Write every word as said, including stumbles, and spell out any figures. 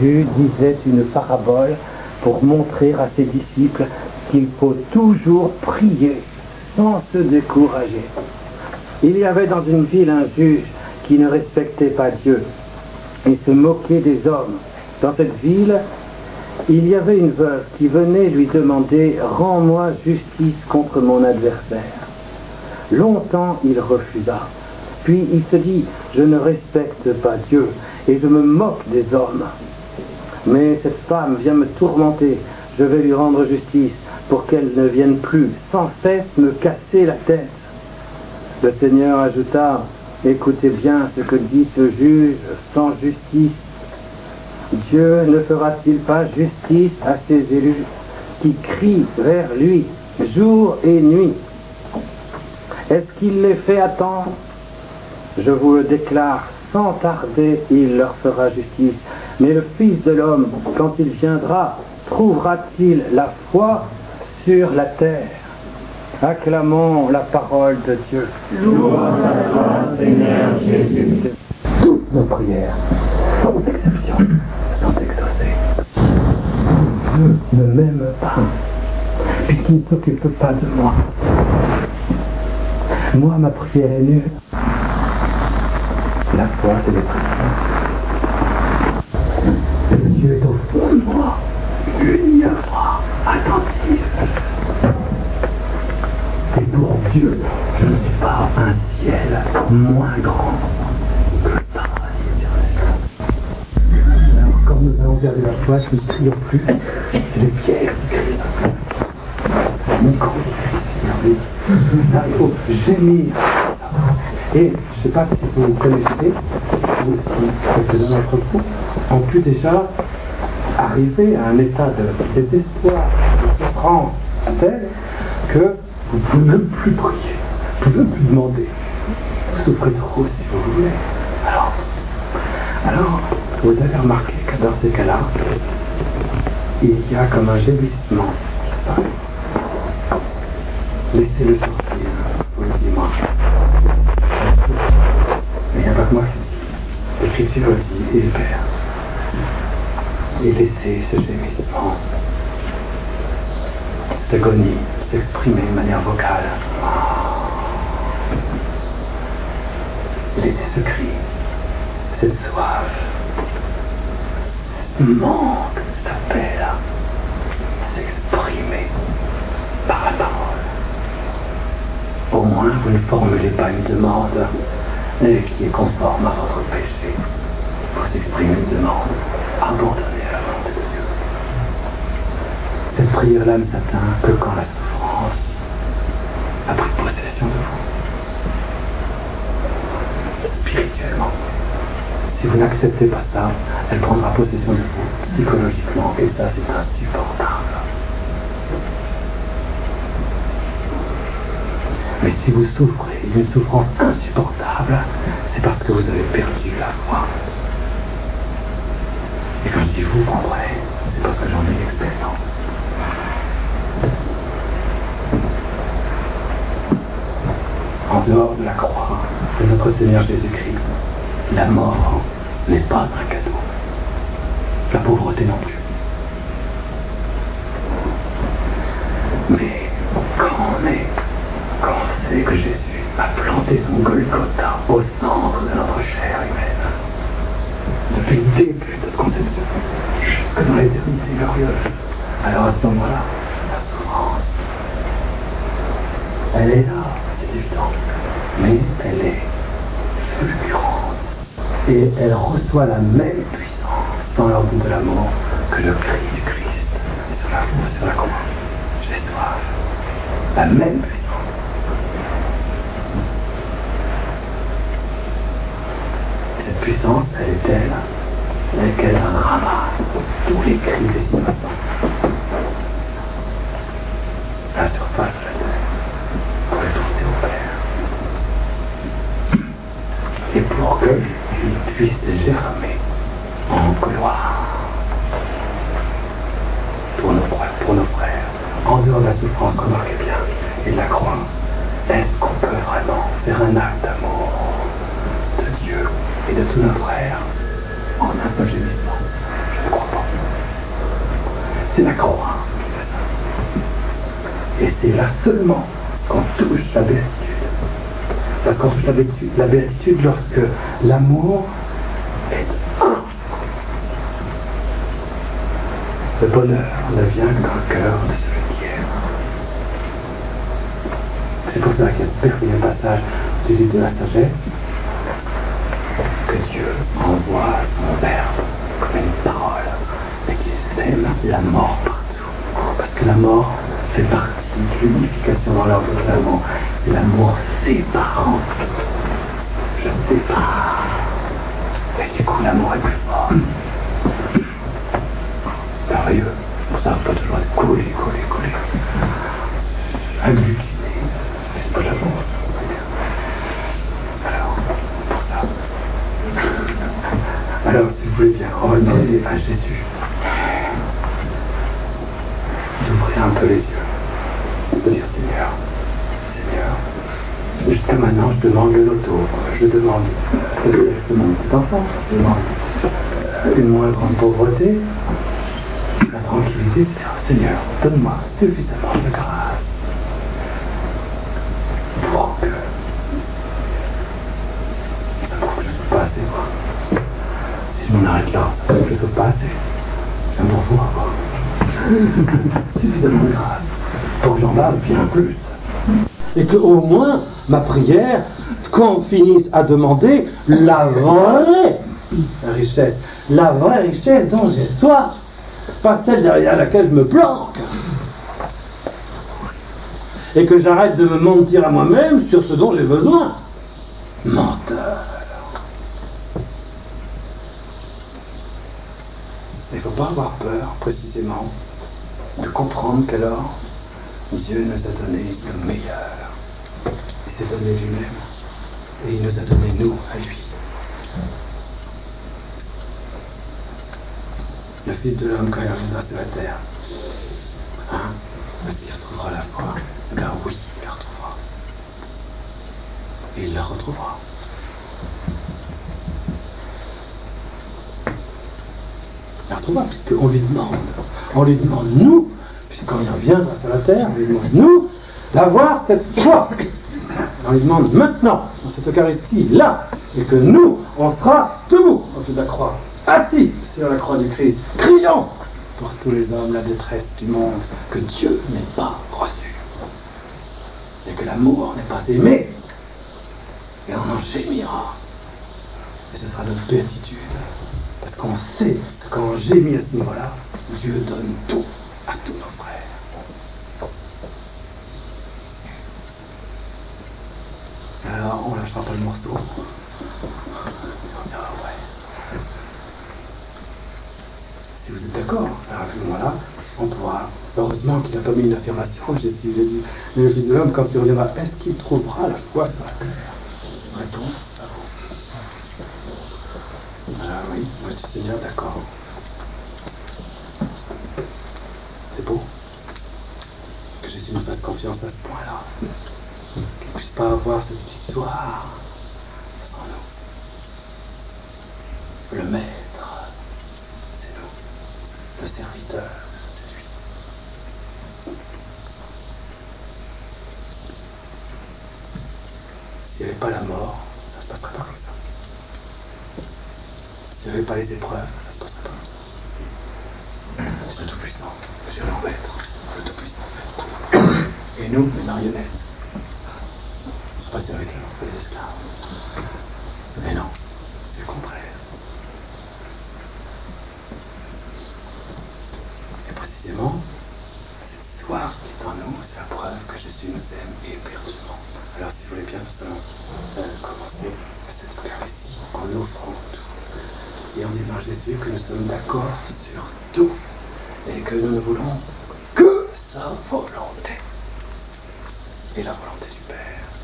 Jésus disait une parabole pour montrer à ses disciples qu'il faut toujours prier sans se décourager. Il y avait dans une ville un juge qui ne respectait pas Dieu et se moquait des hommes. Dans cette ville, il y avait une veuve qui venait lui demander « Rends-moi justice contre mon adversaire ». Longtemps il refusa. Puis il se dit « Je ne respecte pas Dieu et je me moque des hommes. Mais cette femme vient me tourmenter, je vais lui rendre justice pour qu'elle ne vienne plus sans cesse me casser la tête. » Le Seigneur ajouta « Écoutez bien ce que dit ce juge sans justice. Dieu ne fera-t-il pas justice à ses élus qui crient vers lui jour et nuit? Est-ce qu'il les fait attendre? Je vous le déclare, sans tarder, il leur fera justice. Mais le Fils de l'homme, quand il viendra, trouvera-t-il la foi sur la terre? Acclamons la parole de Dieu. Louange à toi, Seigneur Jésus. Toutes nos prières, sans exception, sont exaucées. Dieu ne m'aime pas, puisqu'il ne s'occupe pas de moi. Moi, ma prière est nulle. La foi, c'est l'esprit. Dieu est au fond de moi, une œuvre attentive. Et pour Dieu, je ne suis pas un ciel moins grand que le paradis éternel. Alors, quand nous allons vers de la foi, je ne crie plus. C'est les pierres qui crient la foi. Micro, là, il faut gémir. Et je ne sais pas si vous connaissez, ou si quelques-uns d'entre vous ont pu déjà arriver à un état de désespoir, de souffrance tel que vous ne pouvez même plus prier, vous ne pouvez plus demander. Vous souffrez trop si vous voulez. Alors, alors vous avez remarqué que dans ces cas-là, il y a comme un gémissement qui se passe. Laissez-le sortir, vous le dites moi. Mais il n'y a pas que moi qui le dis. L'Écriture le dit, et le Père. Et laissez ce gémissement, cette agonie s'exprimer de manière vocale. Laissez ce cri, cette soif, ce manque, cet appel s'exprimer par la parole. Au moins, vous ne formulez pas une demande qui est conforme à votre péché. Vous exprimez une demande abandonnée à la volonté de Dieu. Cette prière-là ne s'atteint que quand la souffrance a pris possession de vous. Spirituellement. Si vous n'acceptez pas ça, elle prendra possession de vous psychologiquement, et ça, c'est insupportable. Mais si vous souffrez d'une souffrance insupportable, c'est parce que vous avez perdu la foi. Et quand je dis vous comprenez, c'est parce que j'en ai l'expérience. En dehors de la croix de notre Seigneur Jésus-Christ, la mort n'est pas un cadeau. La pauvreté non plus. Mais quand on est Quand on sait que Jésus a planté son Golgotha au centre de notre chair humaine, depuis le début de notre conception, jusque dans l'éternité glorieuse, alors à ce moment-là, la souffrance, elle est là, c'est évident, mais elle est fulgurante, et elle reçoit la même puissance dans l'ordre de l'amour que le cri du Christ sur la, sur la croix. J'ai soif. La même puissance. Cette puissance, elle est telle qu'elle ramasse tous les cris des innocents. La surface de la terre pour les porter au Père. Et pour qu'ils puissent germer en gloire pour nos, pour nos frères. En dehors de la souffrance, remarquez bien, et de la croix, est-ce qu'on peut vraiment faire un acte d'amour de Dieu et de tous nos frères en un seul gémissement? Je ne crois C'est la croix. Et c'est là seulement qu'on touche la béatitude. Parce qu'on touche la béatitude, la béatitude lorsque l'amour est un. Le bonheur ne vient que dans le cœur de celui qui aime. C'est pour cela qu'il y a ce dernier passage du livre de la sagesse, que Dieu envoie son verbe comme une parole et qui sème la mort partout. Parce que la mort fait partie de l'unification dans l'ordre de l'amour. C'est l'amour séparant. Je sépare. Et du coup, l'amour est plus fort. C'est merveilleux. Ça ne va pas toujours être collé, collé, collé. Agglutiné. C'est pas l'amour. Alors, c'est pour ça. Alors, si vous voulez bien, on va demander à Jésus d'ouvrir un peu les yeux, de dire Seigneur, Seigneur, jusqu'à maintenant je demande le loto, je demande, je demande petit enfant, je demande une moins grande pauvreté, la tranquillité, et cetera. Seigneur, donne-moi suffisamment de grâce pour que ça prouve que je ne suis pas assez quoi. Si je m'en arrête là, ça prouve que je ne suis pas assez. C'est un bourgeois quoi. Suffisamment de grâce pour que j'en parle bien plus. Et que au moins ma prière, qu'on finisse à demander la vraie richesse, la vraie richesse dont j'ai soif, pas celle derrière laquelle je me planque. Et que j'arrête de me mentir à moi-même sur ce dont j'ai besoin. Menteur. Il ne faut pas avoir peur, précisément, de comprendre qu'alors Dieu nous a donné le meilleur. Il s'est donné lui-même. Et il nous a donné nous à lui. Le Fils de l'homme, quand il reviendra sur la terre, hein, est-ce qu'il retrouvera la foi? Eh bien oui, il la retrouvera. Et il la retrouvera. Il la retrouvera, puisqu'on lui demande. On lui demande, nous, puisque quand il reviendra sur la terre, on lui demande, nous, d'avoir cette foi. On lui demande maintenant, dans cette Eucharistie, là, et que nous, on sera debout au pied de la croix, assis sur la croix du Christ, criant pour tous les hommes la détresse du monde, que Dieu n'est pas reçu, et que l'amour n'est pas aimé, et on en gémira. Et ce sera notre béatitude, parce qu'on sait que quand on gémit à ce niveau-là, Dieu donne tout à tous nos frères. Alors on lâchera pas le morceau. On dira ouais. Si vous êtes d'accord, alors à ce moment-là, on pourra. Heureusement qu'il n'a pas mis une affirmation. Jésus il a dit, mais le Fils de l'homme, quand il reviendra, est-ce qu'il trouvera la foi sur la terre? Réponse à vous. Ah oui, moi je dis Seigneur, d'accord. C'est beau que Jésus nous fasse confiance à ce point-là. Qu'il ne puisse pas avoir cette victoire sans nous. Le maître, c'est nous. Le serviteur, c'est lui. S'il n'y avait pas la mort, ça ne se passerait pas comme ça. S'il n'y avait pas les épreuves, ça ne se passerait pas comme ça. C'est le Tout-Puissant, Dieu mon maître, le Tout-Puissant. Et nous, les marionnettes. Pas serviteurs, c'est des esclaves. Mais non, c'est le contraire. Et précisément, cette histoire qui est en nous, c'est la preuve que Jésus nous aime éperdument. Alors si vous voulez bien, nous allons euh, commencer cette Eucharistie en offrant tout. Et en disant à Jésus que nous sommes d'accord sur tout. Et que nous ne voulons que sa volonté. Et la volonté du Père.